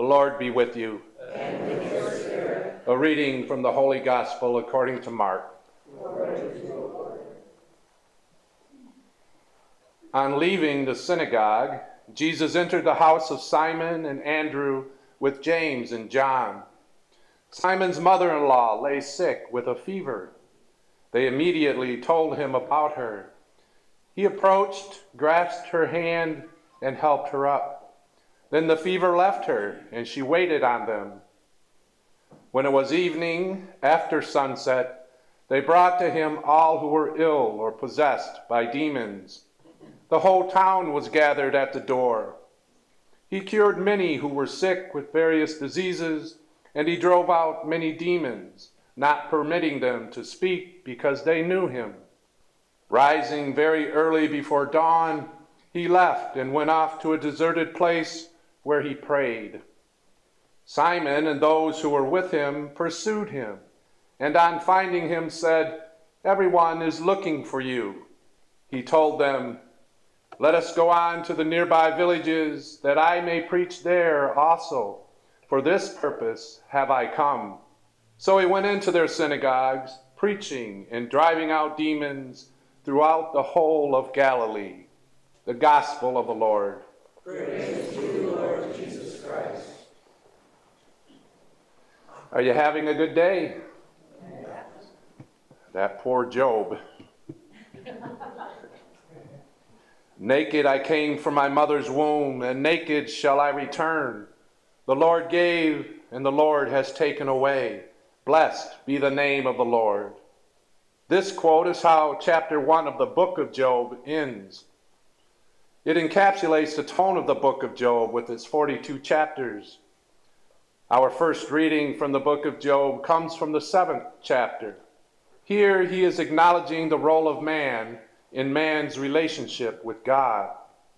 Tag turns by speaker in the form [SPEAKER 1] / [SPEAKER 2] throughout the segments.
[SPEAKER 1] Lord be with you.
[SPEAKER 2] And with your spirit.
[SPEAKER 1] A reading from the Holy Gospel according to Mark.
[SPEAKER 2] Glory to you, Lord.
[SPEAKER 1] On leaving the synagogue, Jesus entered the house of Simon and Andrew with James and John. Simon's mother-in-law lay sick with a fever. They immediately told him about her. He approached, grasped her hand, and helped her up. Then the fever left her, and she waited on them. When it was evening, after sunset, they brought to him all who were ill or possessed by demons. The whole town was gathered at the door. He cured many who were sick with various diseases, and he drove out many demons, not permitting them to speak because they knew him. Rising very early before dawn, he left and went off to a deserted place where he prayed. Simon and those who were with him pursued him, and on finding him said, "Everyone is looking for you." He told them, "Let us go on to the nearby villages, that I may preach there also. For this purpose have I come." So he went into their synagogues, preaching and driving out demons throughout the whole of Galilee. The Gospel of the Lord.
[SPEAKER 2] Praise to you, Lord Jesus Christ.
[SPEAKER 1] Are you having a good day? That poor Job. Naked I came from my mother's womb, and naked shall I return. The Lord gave, and the Lord has taken away. Blessed be the name of the Lord. This quote is how chapter 1 of the book of Job ends. It encapsulates the tone of the book of Job with its 42 chapters. Our first reading from the book of Job comes from the 7th chapter. Here he is acknowledging the role of man in man's relationship with God.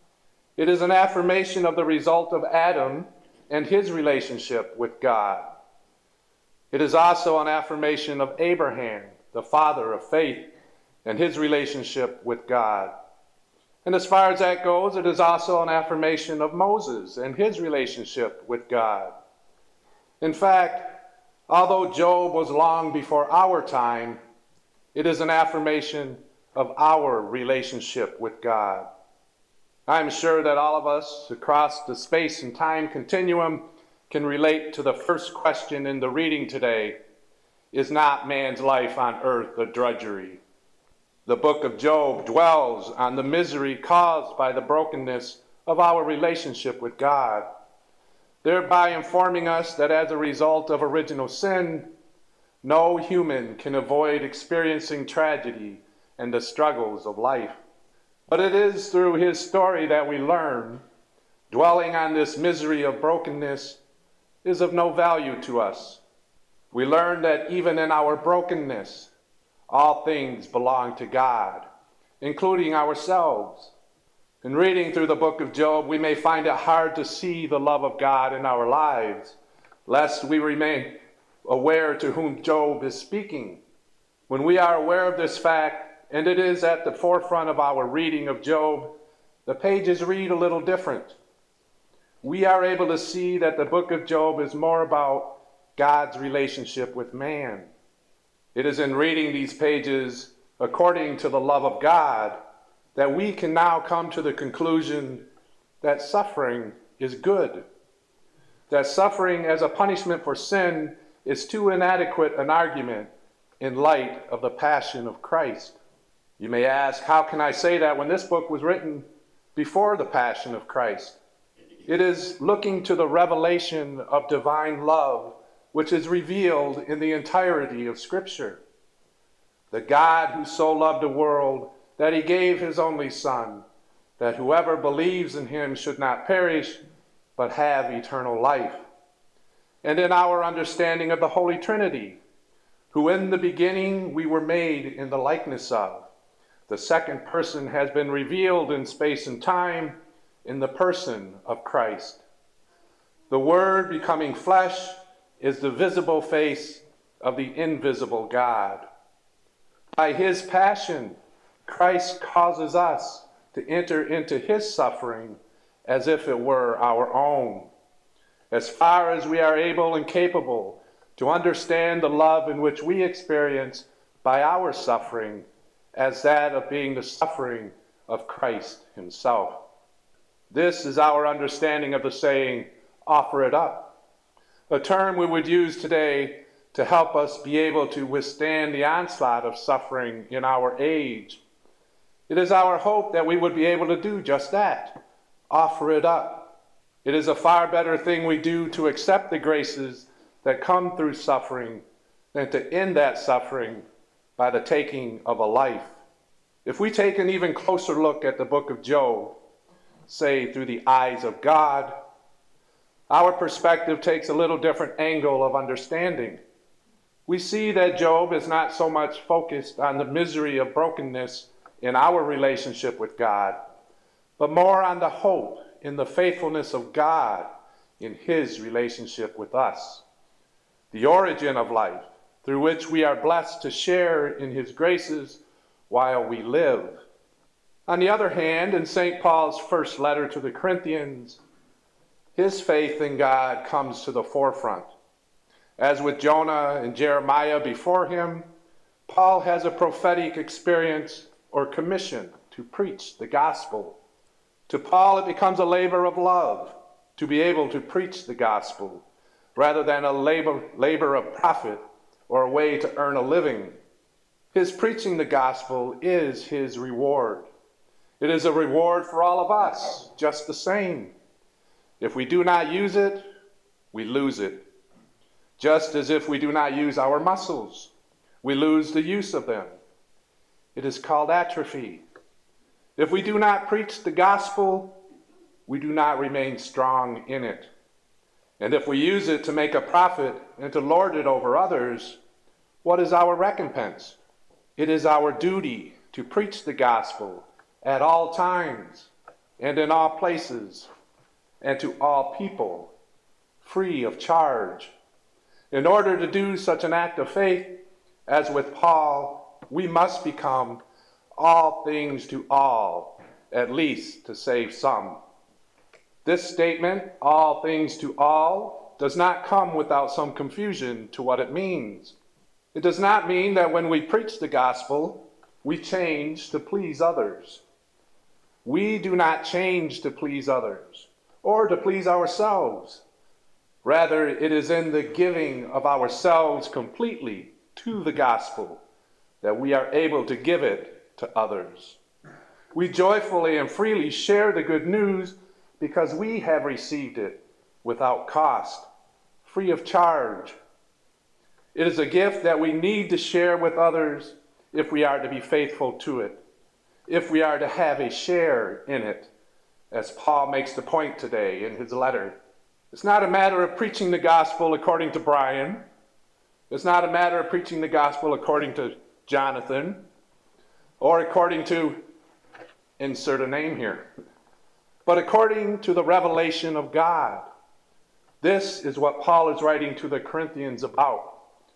[SPEAKER 1] It is an affirmation of the result of Adam and his relationship with God. It is also an affirmation of Abraham, the father of faith, and his relationship with God. And as far as that goes, it is also an affirmation of Moses and his relationship with God. In fact, although Job was long before our time, it is an affirmation of our relationship with God. I'm sure that all of us across the space and time continuum can relate to the first question in the reading today: is not man's life on earth a drudgery? The book of Job dwells on the misery caused by the brokenness of our relationship with God, thereby informing us that as a result of original sin, no human can avoid experiencing tragedy and the struggles of life. But it is through his story that we learn dwelling on this misery of brokenness is of no value to us. We learn that even in our brokenness, all things belong to God, including ourselves. In reading through the book of Job, we may find it hard to see the love of God in our lives, lest we remain aware to whom Job is speaking. When we are aware of this fact, and it is at the forefront of our reading of Job, the pages read a little different. We are able to see that the book of Job is more about God's relationship with man. It is in reading these pages according to the love of God that we can now come to the conclusion that suffering is good. That suffering as a punishment for sin is too inadequate an argument in light of the passion of Christ. You may ask, how can I say that when this book was written before the passion of Christ? It is looking to the revelation of divine love, which is revealed in the entirety of Scripture. The God who so loved the world that he gave his only Son, that whoever believes in him should not perish, but have eternal life. And in our understanding of the Holy Trinity, who in the beginning we were made in the likeness of, the second person has been revealed in space and time in the person of Christ. The Word becoming flesh is the visible face of the invisible God. By his passion, Christ causes us to enter into his suffering as if it were our own. as far as we are able and capable to understand the love in which we experience by our suffering as that of being the suffering of Christ himself. This is our understanding of the saying, offer it up, a term we would use today to help us be able to withstand the onslaught of suffering in our age. It is our hope that we would be able to do just that, offer it up. It is a far better thing we do to accept the graces that come through suffering than to end that suffering by the taking of a life. If we take an even closer look at the book of Job, say through the eyes of God, our perspective takes a little different angle of understanding. We see that Job is not so much focused on the misery of brokenness in our relationship with God, but more on the hope in the faithfulness of God in his relationship with us. The origin of life, through which we are blessed to share in his graces while we live. On the other hand, in St. Paul's first letter to the Corinthians, his faith in God comes to the forefront. As with Jonah and Jeremiah before him, Paul has a prophetic experience or commission to preach the gospel. To Paul, it becomes a labor of love to be able to preach the gospel, rather than a labor of profit or a way to earn a living. His preaching the gospel is his reward. It is a reward for all of us, just the same. If we do not use it, we lose it. Just as if we do not use our muscles, we lose the use of them. It is called atrophy. If we do not preach the gospel, we do not remain strong in it. And if we use it to make a profit and to lord it over others, what is our recompense? It is our duty to preach the gospel at all times and in all places and to all people, free of charge. In order to do such an act of faith, as with Paul, we must become all things to all, at least to save some. This statement, all things to all, does not come without some confusion to what it means. It does not mean that when we preach the gospel, we change to please others. We do not change to please others or to please ourselves. Rather, it is in the giving of ourselves completely to the gospel that we are able to give it to others. We joyfully and freely share the good news because we have received it without cost, free of charge. It is a gift that we need to share with others if we are to be faithful to it, if we are to have a share in it, as Paul makes the point today in his letter. It's not a matter of preaching the gospel according to Brian. It's not a matter of preaching the gospel according to Jonathan or according to insert a name here, but according to the revelation of God. This is what Paul is writing to the Corinthians about.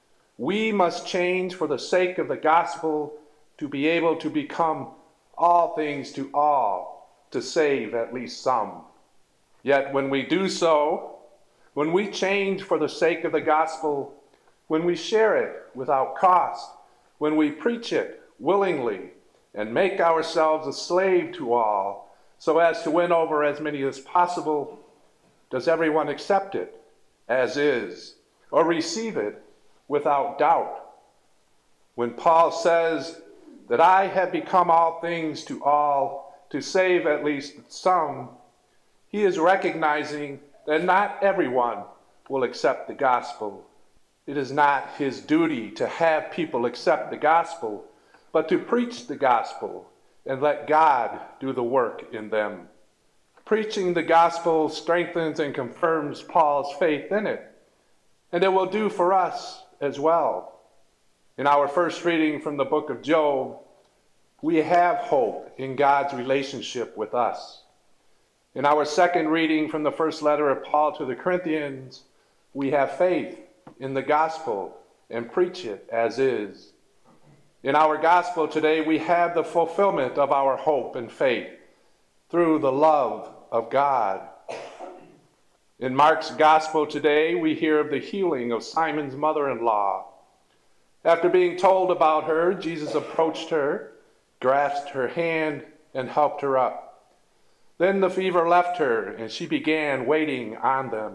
[SPEAKER 1] We must change for the sake of the gospel to be able to become all things to all, to save at least some. Yet when we do so, when we change for the sake of the gospel, when we share it without cost, when we preach it willingly and make ourselves a slave to all so as to win over as many as possible, does everyone accept it as is or receive it without doubt? When Paul says that I have become all things to all to save at least some, he is recognizing that not everyone will accept the gospel. It is not his duty to have people accept the gospel, but to preach the gospel and let God do the work in them. Preaching the gospel strengthens and confirms Paul's faith in it, and it will do for us as well. In our first reading from the book of Job, we have hope in God's relationship with us. In our second reading from the first letter of Paul to the Corinthians, we have faith in the gospel and preach it as is. In our gospel today, we have the fulfillment of our hope and faith through the love of God. In Mark's gospel today, we hear of the healing of Simon's mother-in-law. After being told about her, Jesus approached her, grasped her hand, and helped her up. Then the fever left her, and she began waiting on them.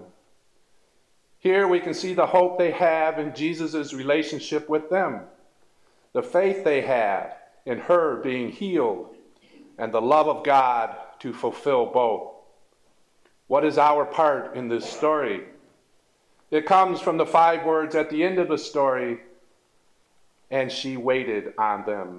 [SPEAKER 1] Here we can see the hope they have in Jesus' relationship with them, the faith they have in her being healed, and the love of God to fulfill both. What is our part in this story? It comes from the 5 words at the end of the story, and she waited on them.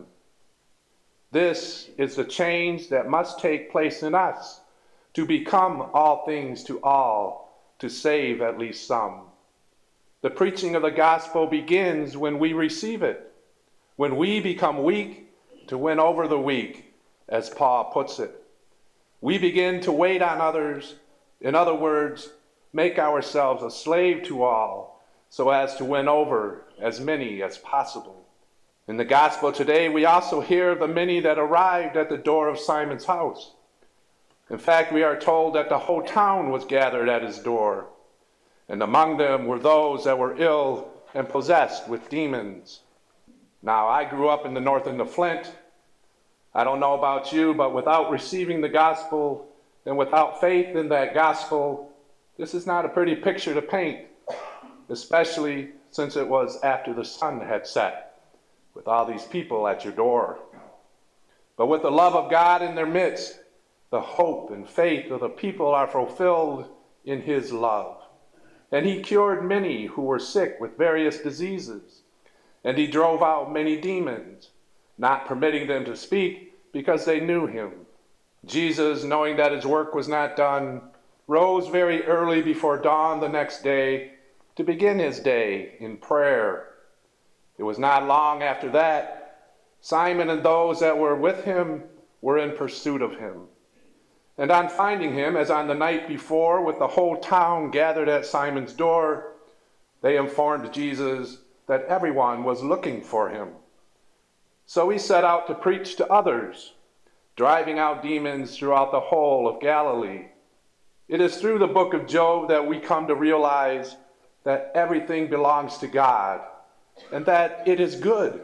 [SPEAKER 1] This is the change that must take place in us to become all things to all, to save at least some. The preaching of the gospel begins when we receive it, when we become weak to win over the weak, as Paul puts it. We begin to wait on others, in other words, make ourselves a slave to all, so as to win over as many as possible. In the gospel today, we also hear of the many that arrived at the door of Simon's house. In fact, we are told that the whole town was gathered at his door, and among them were those that were ill and possessed with demons. Now, I grew up in the north end of Flint. I don't know about you, but without receiving the gospel and without faith in that gospel, this is not a pretty picture to paint, especially since it was after the sun had set, with all these people at your door. But with the love of God in their midst, the hope and faith of the people are fulfilled in his love. And he cured many who were sick with various diseases, and he drove out many demons, not permitting them to speak because they knew him. Jesus, knowing that his work was not done, rose very early before dawn the next day to begin his day in prayer. It was not long after that, Simon and those that were with him were in pursuit of him. And on finding him, as on the night before, with the whole town gathered at Simon's door, they informed Jesus that everyone was looking for him. So he set out to preach to others, driving out demons throughout the whole of Galilee. It is through the book of Job that we come to realize that everything belongs to God, and that it is good.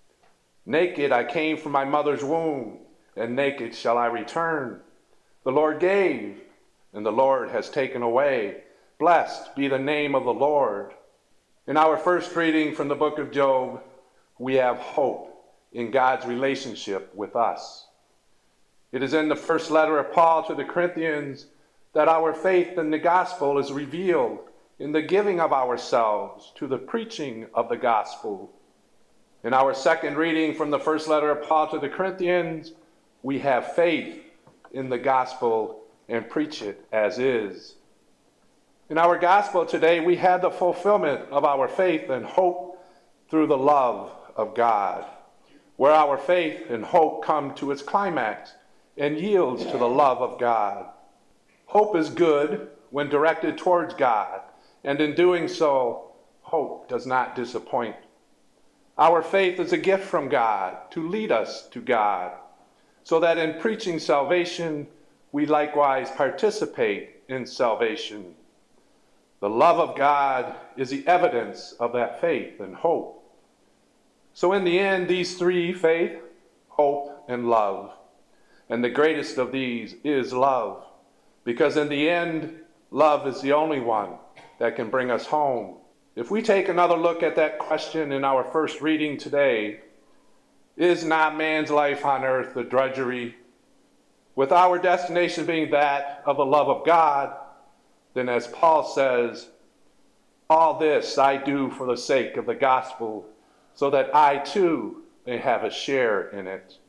[SPEAKER 1] Naked I came from my mother's womb, and naked shall I return. The Lord gave, and the Lord has taken away. Blessed be the name of the Lord. In our first reading from the book of Job, we have hope in God's relationship with us. It is in the first letter of Paul to the Corinthians that our faith in the gospel is revealed in the giving of ourselves to the preaching of the gospel. In our second reading from the first letter of Paul to the Corinthians, we have faith in the gospel and preach it as is. In our gospel today, we have the fulfillment of our faith and hope through the love of God, where our faith and hope come to its climax and yields to the love of God. Hope is good when directed towards God, and in doing so, hope does not disappoint. Our faith is a gift from God to lead us to God, so that in preaching salvation, we likewise participate in salvation. The love of God is the evidence of that faith and hope. So in the end, these 3, faith, hope, and love. And the greatest of these is love, because in the end, love is the only one that can bring us home. If we take another look at that question in our first reading today, is not man's life on earth a drudgery? With our destination being that of the love of God, then as Paul says, all this I do for the sake of the gospel, so that I too may have a share in it.